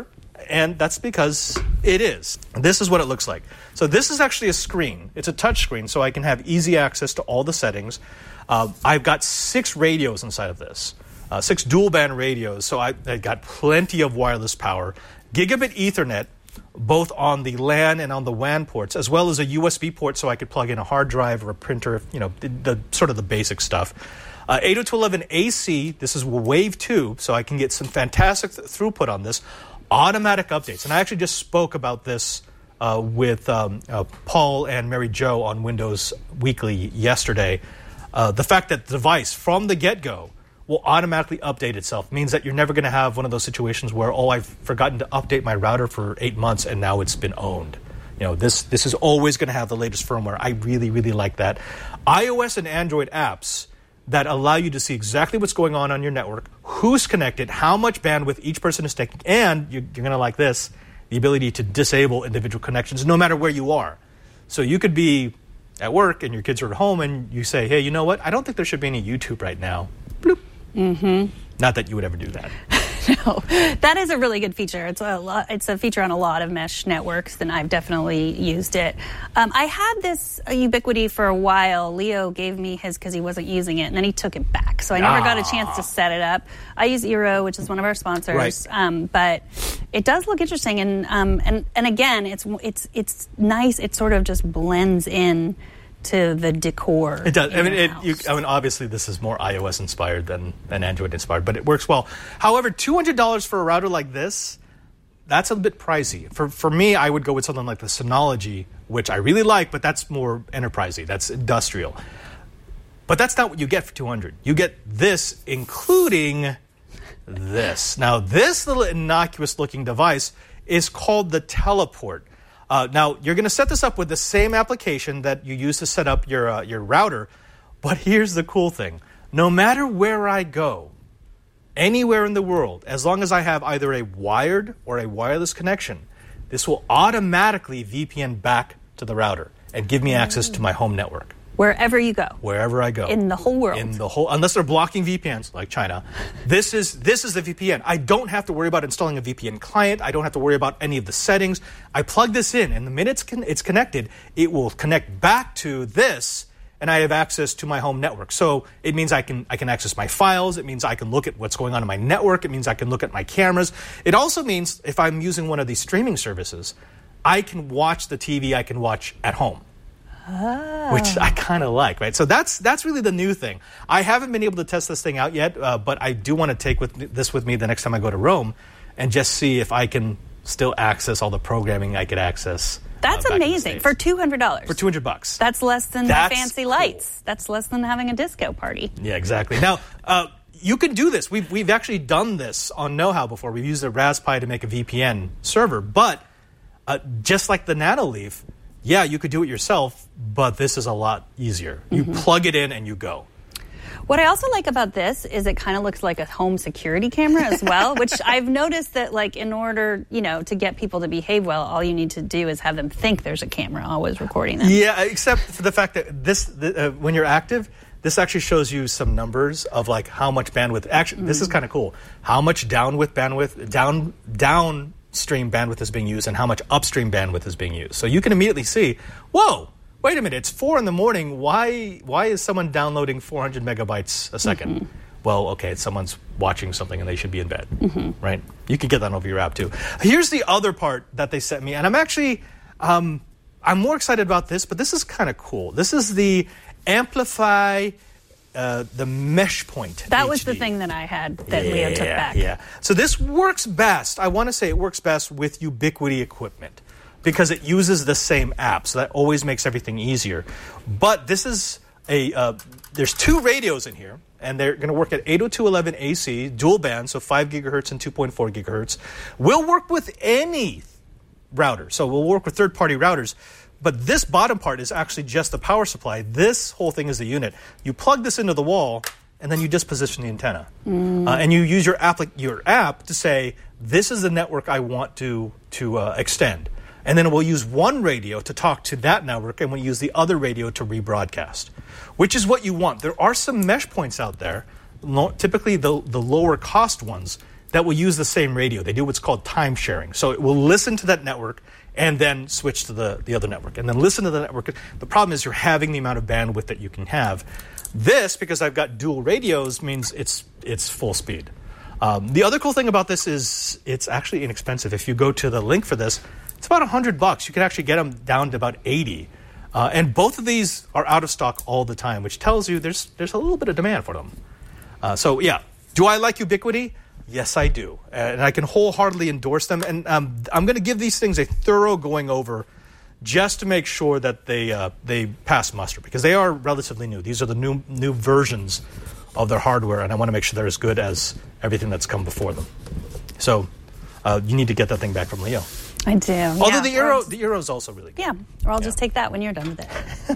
and that's because it is. This is what it looks like. So this is actually a screen. It's a touch screen, so I can have easy access to all the settings. I've got 6 radios inside of this, 6 dual-band radios, so I got plenty of wireless power. Gigabit Ethernet, both on the LAN and on the WAN ports, as well as a USB port so I could plug in a hard drive or a printer, the sort of the basic stuff. 802.11ac, this is Wave 2, so I can get some fantastic throughput on this. Automatic updates. And I actually just spoke about this with Paul and Mary Jo on Windows Weekly yesterday. The fact that the device, from the get-go, will automatically update itself means that you're never going to have one of those situations where, I've forgotten to update my router for 8 months and now it's been owned. This is always going to have the latest firmware. I really, really like that. iOS and Android apps that allow you to see exactly what's going on your network, who's connected, how much bandwidth each person is taking, and you're going to like this, the ability to disable individual connections no matter where you are. So you could be at work and your kids are at home and you say, hey, you know what? I don't think there should be any YouTube right now. Bloop. Mm-hmm. Not that you would ever do that. No, that is a really good feature. It's a feature on a lot of mesh networks, and I've definitely used it. I had this Ubiquiti for a while. Leo gave me his because he wasn't using it, and then he took it back. So I never got a chance to set it up. I use Eero, which is one of our sponsors, right. But it does look interesting, and again, it's nice. It sort of just blends in to the decor. It does. Obviously, this is more iOS inspired than Android inspired, but it works well. However, $200 for a router like this, that's a bit pricey. For me, I would go with something like the Synology, which I really like, but that's more enterprisey. That's industrial. But that's not what you get for $200. You get this, including this. Now, this little innocuous-looking device is called the Teleport. Now, you're going to set this up with the same application that you use to set up your router, but here's the cool thing. No matter where I go, anywhere in the world, as long as I have either a wired or a wireless connection, this will automatically VPN back to the router and give me access to my home network. Wherever you go. Wherever I go. In the whole world. Unless they're blocking VPNs like China. This is the VPN. I don't have to worry about installing a VPN client. I don't have to worry about any of the settings. I plug this in, and the minute it's connected, it will connect back to this, and I have access to my home network. So it means I can access my files. It means I can look at what's going on in my network. It means I can look at my cameras. It also means if I'm using one of these streaming services, I can watch the TV I can watch at home. Which I kind of like, right? So that's really the new thing. I haven't been able to test this thing out yet, but I do want to take this with me the next time I go to Rome and just see if I can still access all the programming I could access. That's amazing. For $200. For $200. That's less than fancy lights. That's less than having a disco party. Yeah, exactly. Now, you can do this. We've actually done this on Know How before. We've used a Raspberry to make a VPN server, but just like the NanoLeaf, yeah, you could do it yourself, but this is a lot easier. You plug it in and you go. What I also like about this is it kind of looks like a home security camera as well, which I've noticed that, like, in order, to get people to behave well, all you need to do is have them think there's a camera always recording them. Yeah, except for the fact that this, when you're active, this actually shows you some numbers of, like, how much bandwidth. Actually, this is kind of cool. How much downstream bandwidth is being used and how much upstream bandwidth is being used. So you can immediately see, whoa, wait a minute, it's 4 a.m. Why is someone downloading 400 megabytes a second? Well, okay, someone's watching something and they should be in bed, right? You can get that over your app too. Here's the other part that they sent me, and I'm actually, I'm more excited about this, but this is kind of cool. This is the Amplify the Mesh Point. That HD. Was the thing that I had that Leo took back. Yeah. So this works best. I want to say it works best with Ubiquiti equipment because it uses the same app. So that always makes everything easier. But this is there's 2 radios in here, and they're going to work at 802.11ac, dual band, so 5 gigahertz and 2.4 gigahertz. We'll work with any router. So we'll work with third-party routers. But this bottom part is actually just the power supply. This whole thing is the unit. You plug this into the wall, and then you just position the antenna. And you use your app to say, this is the network I want to extend. And then we'll use one radio to talk to that network, and we'll use the other radio to rebroadcast, which is what you want. There are some mesh points out there, typically the lower cost ones, that will use the same radio. They do what's called time sharing. So it will listen to that network and then switch to the other network, and then listen to the network. The problem is you're having the amount of bandwidth that you can have. This, because I've got dual radios, means it's full speed. The other cool thing about this is it's actually inexpensive. If you go to the link for this, it's about $100. You can actually get them down to about 80. And both of these are out of stock all the time, which tells you there's a little bit of demand for them. So yeah, do I like Ubiquiti? Yes, I do. And I can wholeheartedly endorse them. And I'm going to give these things a thorough going over just to make sure that they pass muster, because they are relatively new. These are the new versions of their hardware, and I want to make sure they're as good as everything that's come before them. So you need to get that thing back from Leo. I do. Although the Eero is also really good. Yeah, or I'll just take that when you're done with it.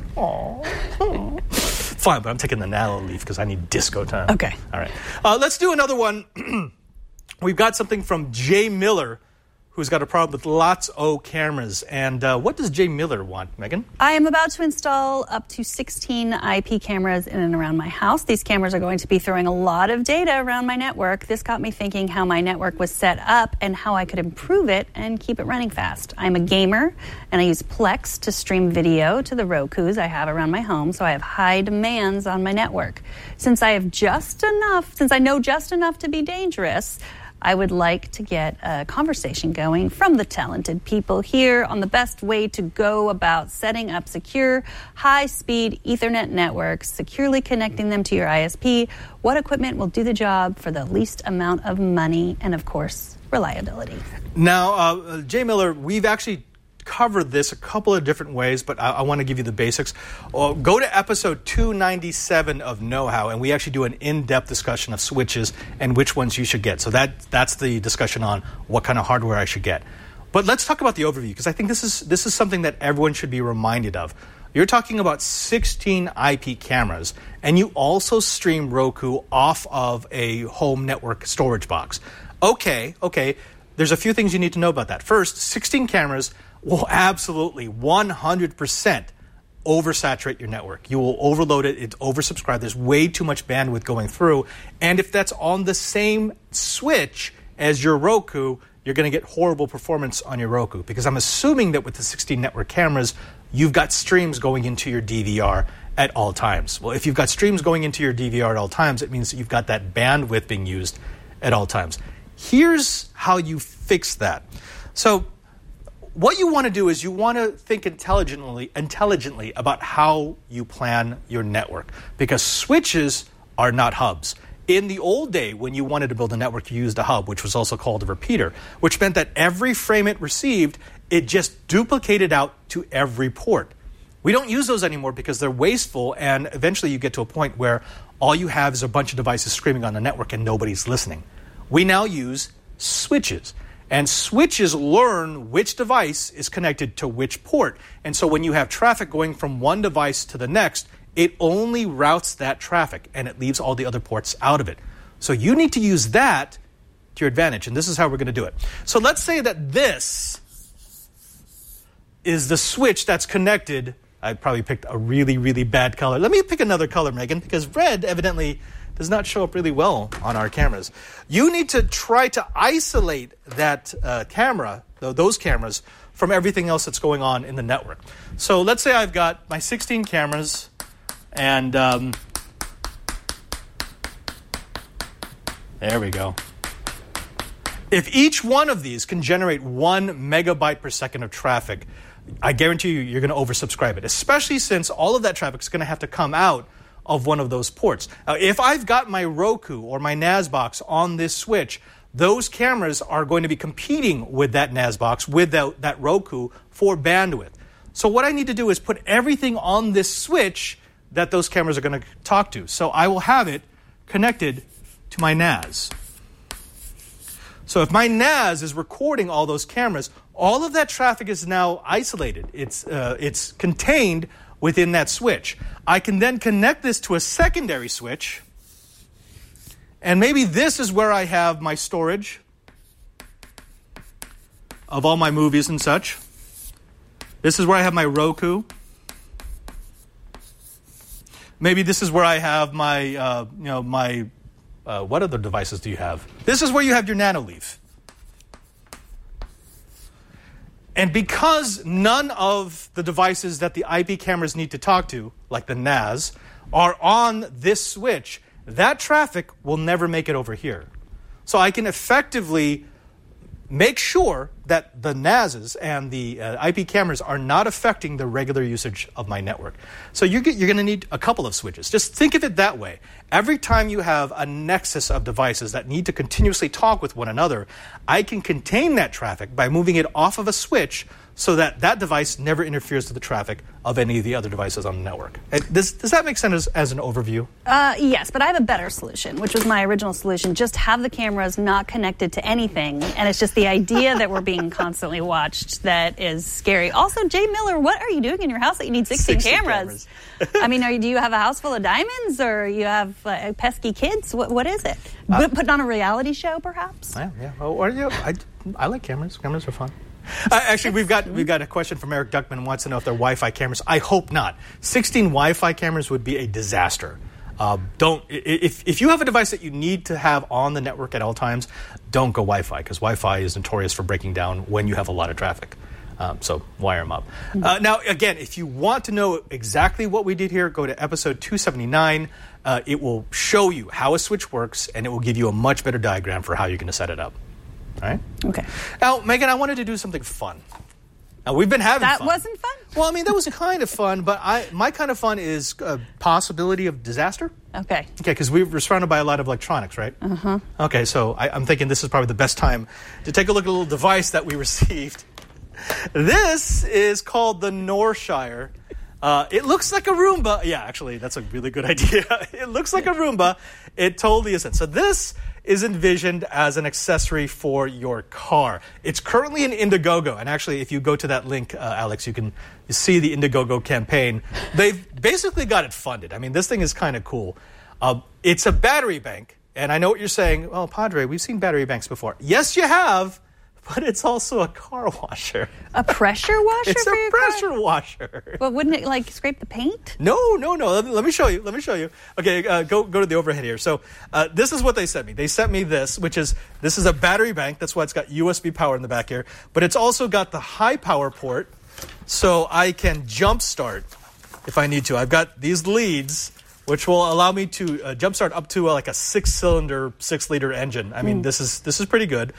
Aww. Fine, but I'm taking the Nano Leaf because I need disco time. Okay. All right. Let's do another one. We've got something from Jay Miller, who's got a problem with lots of cameras. And what does Jay Miller want, Megan? I am about to install up to 16 IP cameras in and around my house. These cameras are going to be throwing a lot of data around my network. This got me thinking how my network was set up and how I could improve it and keep it running fast. I'm a gamer, and I use Plex to stream video to the Rokus I have around my home, so I have high demands on my network. Since I know just enough to be dangerous, I would like to get a conversation going from the talented people here on the best way to go about setting up secure, high-speed Ethernet networks, securely connecting them to your ISP, what equipment will do the job for the least amount of money, and, of course, reliability. Now, Jay Miller, we've actually covered this a couple of different ways, but I want to give you the basics. Go to episode 297 of Know-How, and we actually do an in-depth discussion of switches and which ones you should get. So that's the discussion on what kind of hardware I should get. But let's talk about the overview, because I think this is something that everyone should be reminded of. You're talking about 16 IP cameras, and you also stream Roku off of a home network storage box. Okay. There's a few things you need to know about that. First, 16 cameras will absolutely 100% oversaturate your network. You will overload it. It's oversubscribed. There's way too much bandwidth going through. And if that's on the same switch as your Roku, you're going to get horrible performance on your Roku, because I'm assuming that with the 16 network cameras, you've got streams going into your DVR at all times. Well, if you've got streams going into your DVR at all times, it means that you've got that bandwidth being used at all times. Here's how you fix that. So what you want to do is you want to think intelligently about how you plan your network, because switches are not hubs. In the old day, when you wanted to build a network, you used a hub, which was also called a repeater, which meant that every frame it received, it just duplicated out to every port. We don't use those anymore because they're wasteful, and eventually you get to a point where all you have is a bunch of devices screaming on the network and nobody's listening. We now use switches. And switches learn which device is connected to which port. And so when you have traffic going from one device to the next, it only routes that traffic and it leaves all the other ports out of it. So you need to use that to your advantage. And this is how we're going to do it. So let's say that this is the switch that's connected. I probably picked a really, really bad color. Let me pick another color, Megan, because red evidently does not show up really well on our cameras. You need to try to isolate that camera, those cameras, from everything else that's going on in the network. So let's say I've got my 16 cameras, and there we go. If each one of these can generate 1 megabyte per second of traffic, I guarantee you're going to oversubscribe it, especially since all of that traffic is going to have to come out of one of those ports. If I've got my Roku or my NAS box on this switch, those cameras are going to be competing with that NAS box, with that Roku, for bandwidth. So what I need to do is put everything on this switch that those cameras are going to talk to. So I will have it connected to my NAS. So if my NAS is recording all those cameras, all of that traffic is now isolated. It's contained within that switch. I can then connect this to a secondary switch, and maybe this is where I have my storage of all my movies and such. This is where I have my Roku. Maybe this is where I have my what other devices do you have? This is where you have your NanoLeaf. And because none of the devices that the IP cameras need to talk to, like the NAS, are on this switch, that traffic will never make it over here. So I can effectively make sure that the NASs and the IP cameras are not affecting the regular usage of my network. So you're going to need a couple of switches. Just think of it that way. Every time you have a nexus of devices that need to continuously talk with one another, I can contain that traffic by moving it off of a switch so that that device never interferes with the traffic of any of the other devices on the network. Does that make sense as an overview? Yes, but I have a better solution, which was my original solution. Just have the cameras not connected to anything, and it's just the idea that we're being constantly watched that is scary. Also, Jay Miller, what are you doing in your house that you need 16 cameras? I mean, do you have a house full of diamonds, or you have pesky kids? What is it? Putting on a reality show, perhaps? Yeah. I like cameras. Cameras are fun. Actually, we've got a question from Eric Duckman who wants to know if they're Wi-Fi cameras. I hope not. 16 Wi-Fi cameras would be a disaster. If you have a device that you need to have on the network at all times, don't go Wi-Fi, because Wi-Fi is notorious for breaking down when you have a lot of traffic. So wire them up. Now, again, if you want to know exactly what we did here, go to episode 279. It will show you how a switch works, and it will give you a much better diagram for how you're going to set it up. All right? Okay. Now, Megan, I wanted to do something fun. Now, we've been having fun. That wasn't fun? Well, I mean, that was kind of fun, but my kind of fun is a possibility of disaster. Okay. Okay, because we're surrounded by a lot of electronics, right? Uh-huh. Okay, so I'm thinking this is probably the best time to take a look at a little device that we received. This is called the Norshire. It looks like a Roomba. Yeah, actually, that's a really good idea. It looks like a Roomba. It totally isn't. So this is envisioned as an accessory for your car. It's currently in Indiegogo. And actually, if you go to that link, Alex, you can see the Indiegogo campaign. They've basically got it funded. I mean, this thing is kind of cool. It's a battery bank. And I know what you're saying. Well, Padre, we've seen battery banks before. Yes, you have. But it's also a car washer. A pressure washer? It's a pressure washer. But wouldn't it like scrape the paint? No. Let me show you. Okay, go to the overhead here. So this is what they sent me. They sent me this is a battery bank. That's why it's got USB power in the back here. But it's also got the high power port, so I can jump start if I need to. I've got these leads, which will allow me to jump start up to like a 6-cylinder, 6-liter engine. I mean, this is pretty good.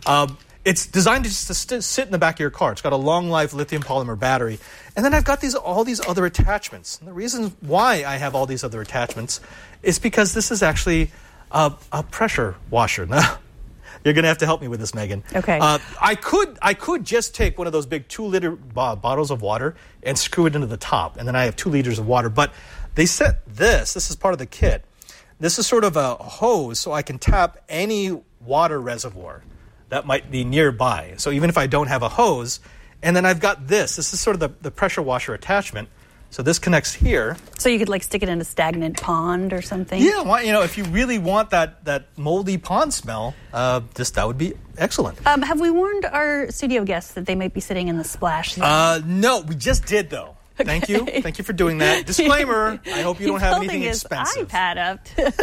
It's designed to just sit in the back of your car. It's got a long-life lithium polymer battery. And then I've got all these other attachments. And the reason why I have all these other attachments is because this is actually a pressure washer. Now, you're going to have to help me with this, Megan. Okay. I could just take one of those big 2-liter bottles of water and screw it into the top. And then I have 2 liters of water. But they set this is part of the kit. This is sort of a hose, so I can tap any water reservoir that might be nearby. So even if I don't have a hose, and then I've got this is sort of the pressure washer attachment. So this connects here. So you could like stick it in a stagnant pond or something? Yeah, well, if you really want that moldy pond smell, that would be excellent. Have we warned our studio guests that they might be sitting in the splash zone? No, we just did though. Okay. Thank you for doing that. Disclaimer, I hope you don't have anything expensive. iPad up.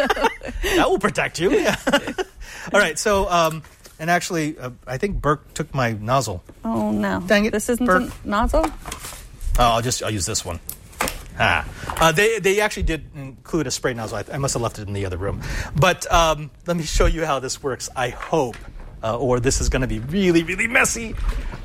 That will protect you. Yeah. All right, so... and actually, I think Burke took my nozzle. Oh, no. Dang it, This isn't Burke. a nozzle? I'll use this one. They actually did include a spray nozzle. I must have left it in the other room. But let me show you how this works, I hope. Or this is going to be really, really messy.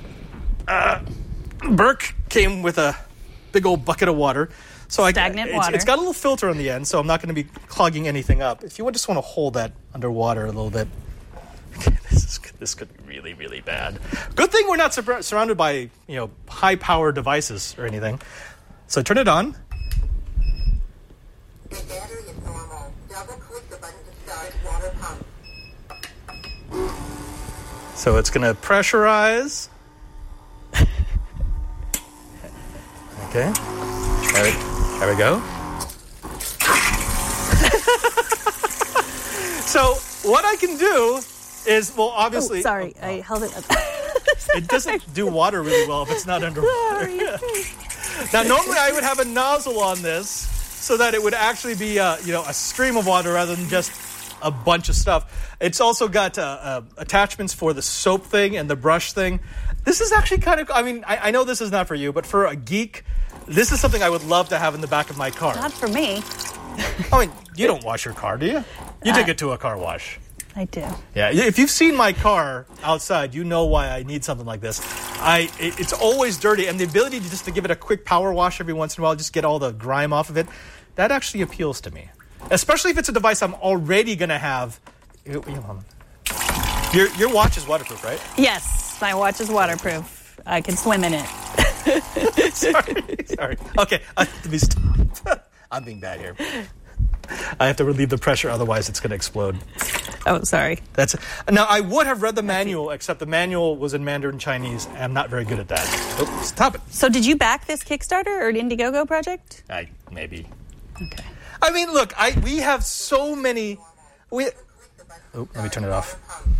Burke came with a big old bucket of water. So Stagnant water. It's got a little filter on the end, so I'm not going to be clogging anything up. If you just want to hold that underwater a little bit. This could be really, really bad. Good thing we're not surrounded by, high-power devices or anything. So turn it on. The battery is normal. Double-click the button to start water pump. So it's going to pressurize. Okay. There we go. So what I can do is, well, obviously... Oh, sorry, I held it up. It doesn't do water really well if it's not underwater. Now, normally I would have a nozzle on this so that it would actually be, a stream of water rather than just a bunch of stuff. It's also got attachments for the soap thing and the brush thing. This is actually kind of, I know this is not for you, but for a geek, this is something I would love to have in the back of my car. Not for me. You don't wash your car, do you? You take it to a car wash. I do. Yeah, if you've seen my car outside, you know why I need something like this. It's always dirty, and the ability to give it a quick power wash every once in a while, just get all the grime off of it, that actually appeals to me. Especially if it's a device I'm already going to have. Your watch is waterproof, right? Yes, my watch is waterproof. I can swim in it. Sorry. Okay, let me stop. I'm being bad here. I have to relieve the pressure, otherwise it's going to explode. Oh, sorry. Now, I would have read the manual, except the manual was in Mandarin Chinese, and I'm not very good at that. Oh, stop it. So did you back this Kickstarter or Indiegogo project? Maybe. Okay. Look, we have so many... let me turn it off.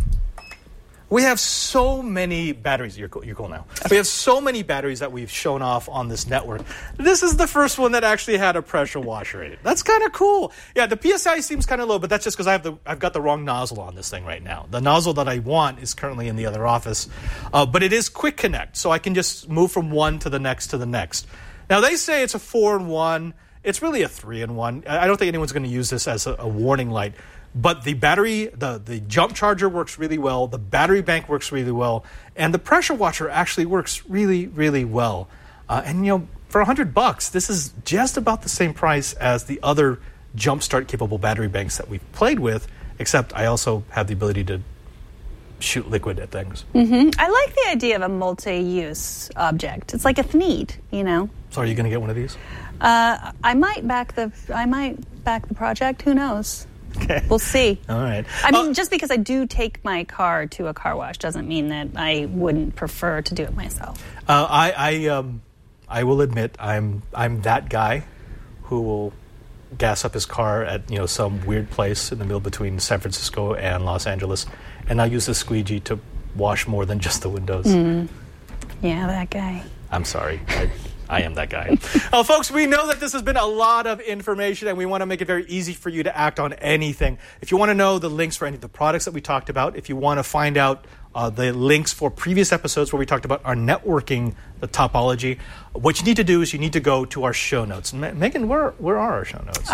We have so many batteries. You're cool now. We have so many batteries that we've shown off on this network. This is the first one that actually had a pressure washer in it. That's kind of cool. Yeah, the PSI seems kind of low, but that's just because I've got the wrong nozzle on this thing right now. The nozzle that I want is currently in the other office, but it is quick connect, so I can just move from one to the next to the next. Now they say it's a 4-in-1. It's really a 3-in-1. I don't think anyone's going to use this as a warning light. But the battery, the jump charger works really well. The battery bank works really well. And the pressure washer actually works really, really well. And for $100, this is just about the same price as the other jumpstart capable battery banks that we've played with, except I also have the ability to shoot liquid at things. Mm-hmm. I like the idea of a multi-use object. It's like a Thneed, So are you going to get one of these? I might back the project. Who knows? Okay. We'll see. All right. Just because I do take my car to a car wash doesn't mean that I wouldn't prefer to do it myself. I will admit I'm that guy who will gas up his car at some weird place in the middle between San Francisco and Los Angeles, and I'll use the squeegee to wash more than just the windows. Yeah, that guy. I'm sorry. I am that guy. Folks, we know that this has been a lot of information, and we want to make it very easy for you to act on anything. If you want to know the links for any of the products that we talked about, if you want to find out the links for previous episodes where we talked about our networking, the topology, what you need to do is you need to go to our show notes. Megan, where are our show notes?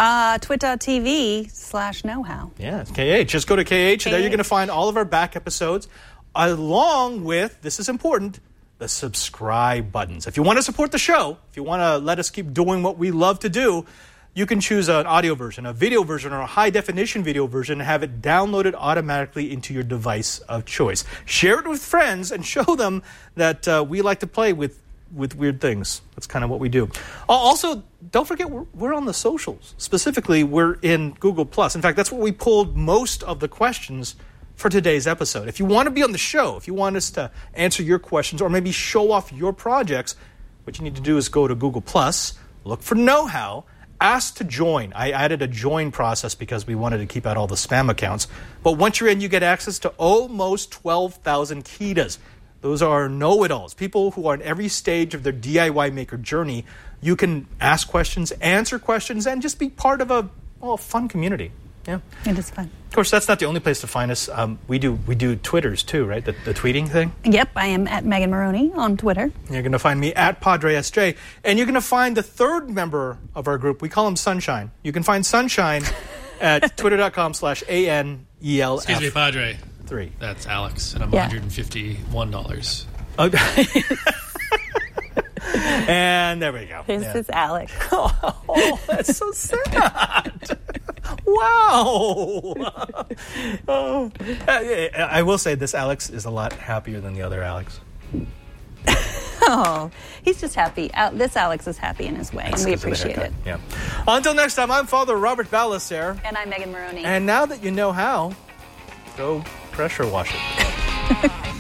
Twit.tv/knowhow. Yeah, it's KH. Just go to KH, and there you're going to find all of our back episodes, along with, this is important, the subscribe buttons. If you want to support the show, if you want to let us keep doing what we love to do, you can choose an audio version, a video version, or a high-definition video version and have it downloaded automatically into your device of choice. Share it with friends and show them that we like to play with weird things. That's kind of what we do. Also, don't forget, we're on the socials. Specifically, we're in Google+. In fact, that's where we pulled most of the questions for today's episode. If you want to be on the show, if you want us to answer your questions or maybe show off your projects, what you need to do is go to Google+, look for Know How, ask to join. I added a join process because we wanted to keep out all the spam accounts. But once you're in, you get access to almost 12,000 Kitas. Those are know-it-alls, people who are in every stage of their DIY maker journey. You can ask questions, answer questions, and just be part of a fun community. Yeah, it is fun. Of course, that's not the only place to find us. We do Twitters too, right? The tweeting thing. Yep, I am at Megan Maroney on Twitter. You're going to find me at PadreSJ, and you're going to find the third member of our group. We call him Sunshine. You can find Sunshine at twitter.com/ANELF. Excuse me, Padre. 3. That's Alex, and I'm $151. Okay. And there we go. This is Alex. Oh, that's so sad. Wow. I will say this Alex is a lot happier than the other Alex. Oh, he's just happy. This Alex is happy in his way, and we appreciate it. Yeah. Until next time, I'm Father Robert Ballester. And I'm Megan Maroney. And now that you know how, go pressure wash it.